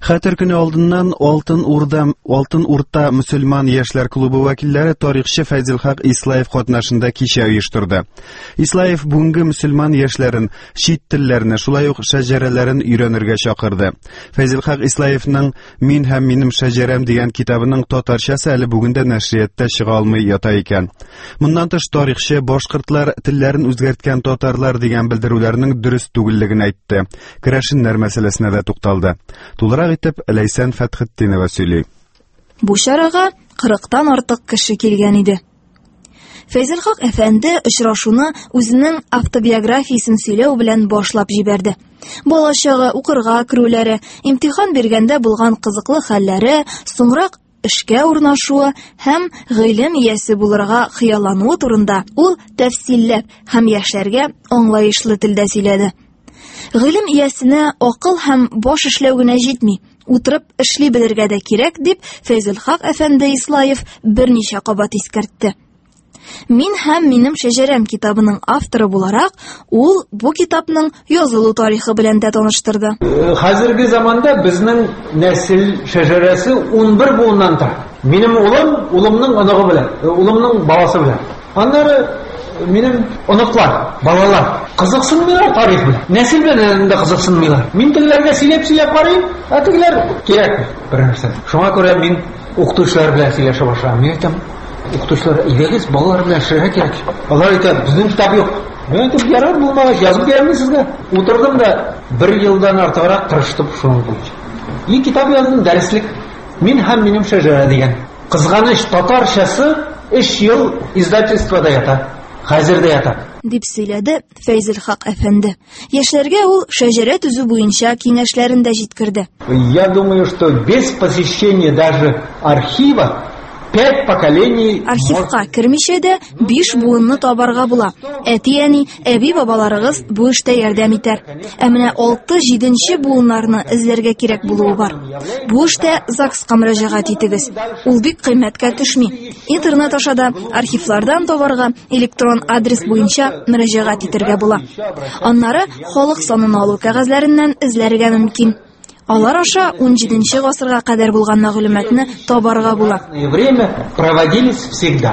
Хәтер көне алдыннан Алтын Урта мөселман яшьләр клубы вәкилләре тарихчы Фәйзелхак Ислаев катнашында кичә оештырды. Ислаев бүгенге мөселман яшьләрен чит телләрне, шулай ук шәҗәрәләрен өйрәнергә чакырды. Фәйзелхак Ислаевның «Мин һәм минем шәҗәрәм» дигән китабының татарчасы әле бүгендә нәшрияттә чыга алмый ята икән. Моннан тыш тарихчы башкортлар телләрен үзгәрткән татарлар дигән белдерүләрнең дөрес түгеллеген әйтте. Керәшеннәр мәсьәләсенә дә тукталды. Тулырак итеп Ләйсән Фәтхетдинова сөйли. Бу чарага 40-тан артык кеше килгән иде. Фәйзелхак әфәнде очрашуны үзенең автобиографиясын сөйләү белән башлап җибәрде. Балачагы укырга керүләре, имтихан биргәндә булган кызыклы хәлләре, соңрак эшкә урнашуы һәм гыйлем иясе булырга хыяллануы турында ул тәфсилләп һәм яшьләргә аңлаешлы телдә сөйләде. Гыйлем иясенә акыл һәм баш эшләү генә җитми, утырып эшли белергә дә кирәк, дип Фәйзелхак әфәнде Ислаев берничә кабат искәртте. «Мин һәм минем шәҗәрәм» китабының авторы буларак, ул бу китапның язылу тарихы белән дә таныштырды. Хәзерге заманда безнең нәсел шәҗәрәсе 11 буыннан тора. Минем улымның оныгы белән, улымның баласы белән. Аннары минем оныклар, балалар кызыксынмыйлар тарих белән. Нәсел белән дә кызыксынмыйлар. Мин тегеләргә сөйләп карыйм, ә тегеләр кирәк бер нәрсә. Шуңа күрә мин укытучылар белән сөйләшә башладым. Мин әйтәм, укытучылар, әйдәгез, балалар белән эшләргә кирәк. Алар әйтә, безнең китап юк. Мин әйтәм, ярар булмагач, язып бирәм сезгә. Утырдым да 1 елдан артыграк тырыштым шуның буенча. И китап яздым, дәреслек. Мин һәм минем шәҗәрә дигән. Кызганыч, татарчасы 3 ел издательствода ята. Хәзердә ята. Дип сөйләде Фәйзелхак әфәнде. Яшьләргә ул шәҗәрә төзү буенча киңәшләрен дә җиткерде. Я думаю, что без посещения даже архива 5 поколений... Архивка кермичә дә 5 буынны табарга була. Әти-әни, әби-бабаларыгыз бу эштә ярдәм итәр. Ә менә 6-7 буыннарны эзләргә кирәк булуы бар. Бу эштә ЗАГСка мөрәҗәгать итегез. Ул бик кыйммәткә төшми. Интернет аша да архивлардан табарга электрон адрес буенча мөрәҗәгать итәргә була. Аннары халык санын алу кәгазьләреннән эзләргә мөмкин. Алар аша 17 гасырга кадәр булган мәгълүматны табарга була. Время проводились всегда.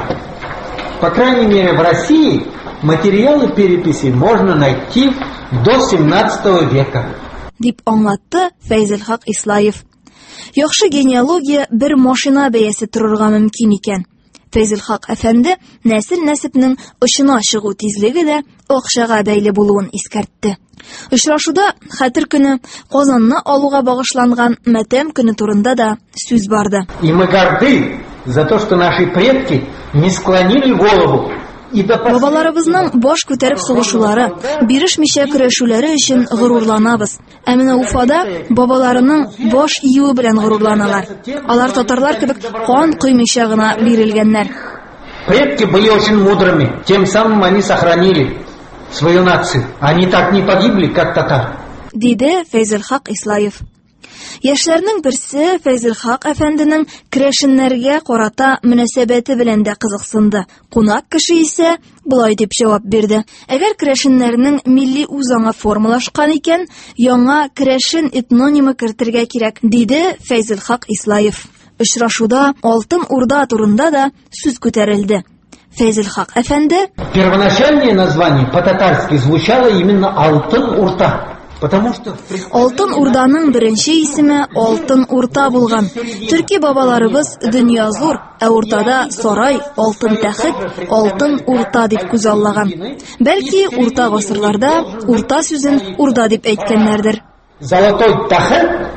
По крайней мере, в России материалы переписи можно найти до 17 века. Дип аңлатты Фәйзелхак Ислаев. Яхшы генеалогия бер машина бәясе торырга мөмкин икән. Фәйзелхак әфәнде нәсел-нәсепнең очына чыгу тизлеге дә акчага бәйле булуын искәртте. Очрашуда Хәтер көне, Казанны алуга багышланган Матәм көне турында да сүз барды. И мы горды за то, что наши предки не склонили голову. Бабаларыбызның баш күтәреп сугышулары, бирешмичә көрәшүләре өчен горурланабыз. Ә менә Уфада бабаларының баш июе белән горурланалар. Алар татарлар кебек кан кыймыйча гына бирелгәннәр. Предки были очень мудрыми, тем самым они сохранили свою нацию. Они так не погибли, как татар. Диде Фәйзелхак Ислаев. Яшьләрнең берсе Фәйзелхак әфәнденең керәшеннәргә карата мөнәсәбәте белән дә кызыксынды. Кунак кеше исә булай дип җавап бирде. Әгәр керәшеннәрнең милли үзаңа формалашкан икән, яңа керәшен этнонимы кертергә кирәк, диде Фәйзелхак Ислаев. Очрашуда Алтын Урда турында да сүз күтәрелде. Фәйзелхак әфәнде: Первоначальное название по-татарски звучало именно Алтын Урта. Алтын Урданың беренче исеме Алтын Урта булган. Төрки бабаларыбыз дөнья зур, ә уртада сарай, алтын тәхет, Алтын Урта дип күзаллаган. Бәлки, урта гасырларда урта сүзен урда дип әйткәннәрдер. Золотой тәхет,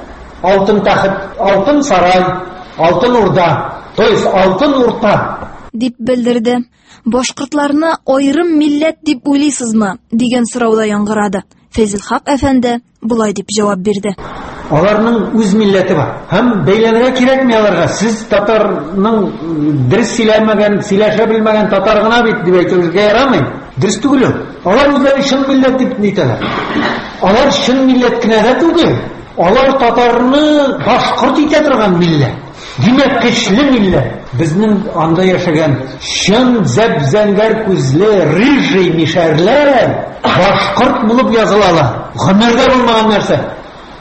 алтын сарай, Алтын Урда, то есть Алтын Урта дип белдерде. Башкортларны аерым милләт дип уйлыйсызмы дигән сорау да яңгырады. Фәйзелхак әфәнде булай дип җавап бирде. Аларның үз милләте бар. Һәм бәйләнергә кирәкми аларга. Сез татарның дөрес сөйләшә белмәгән татар гына бит дип әйтергә ярамый. Дөрес түгел. Алар үзләре чын милләт дип әйтәләр. Алар чын милләт кенә дә түгел. Алар татарны башкорт итә торган милләт. Димәк, көчле милләт. Безнең анда яшәгән чын зәп-зәңгәр күзле, рыжий мишәрләр башкорт булып язылалар. Гомергә булмаган нәрсә.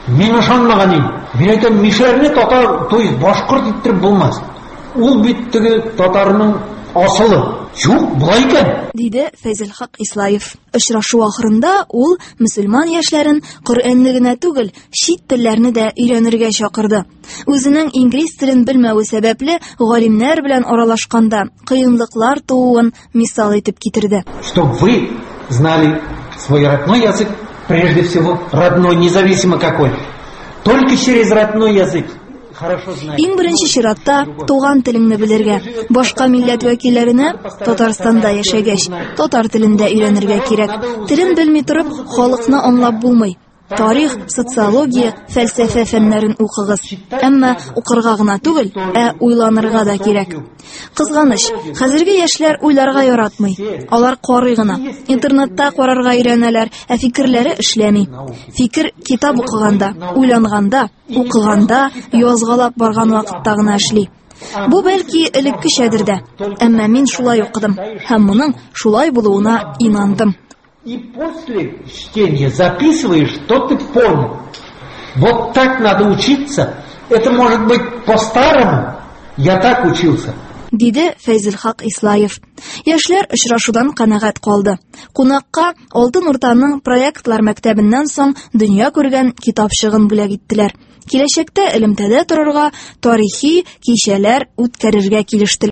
Мин ышанмаган идем. Мин әйтәм, мишләрне татар, то есть башкорт иттереп булмас. Ул бит теге татарның асылы. Юк, булай икән. Диде Фәйзелхак Ислаев. Очрашу ахырында ул мөселман яшьләрен Коръәнне генә түгел, чит телләрне дә өйрәнергә чакырды. Үзенең инглиз телен белмәве сәбәпле галимнәр белән аралашканда кыенлыклар тууын мисал итеп китерде. Чтобы вы знали свой родной язык, прежде всего родной, независимо какой. Только через родной язык. Иң беренче чиратта туган телеңне белергә, башка милләт вәкилләренә Татарстанда яшәгәч, татар телендә өйрәнергә кирәк. Телен белми торып, халыкны аңлап булмый. Тарих, социология, фәлсәфә фәннәрен укыгыз. Әмма укырга гына түгел, уйланырга да кирәк. Кызганыч, хәзерге яшьләр уйларга яратмый. Алар карый гына. Интернетта карарга өйрәнәләр, фикерләре эшләми. Фикер китап укыганда, уйланганда, укыганда, язгалап барган вакытта гына эшли. Бу бәлки элеккечәдер дә. Әмма мин шулай укыдым һәм моның шулай булуына инандым. И после чтения записываешь, что ты понял. Вот так надо учиться. Это может быть по-старому. Я так учился. Диде Фәйзелхак Ислаев. Яшьләр очрашудан канәгать калды. Кунакка Алтын Уртаның проектлар мәктәбеннән соң дөнья күргән китапчыгын бүләк иттеләр. Киләчәктә элемтәдә торырга тарихи кичәләр үткәрергә килештеләр.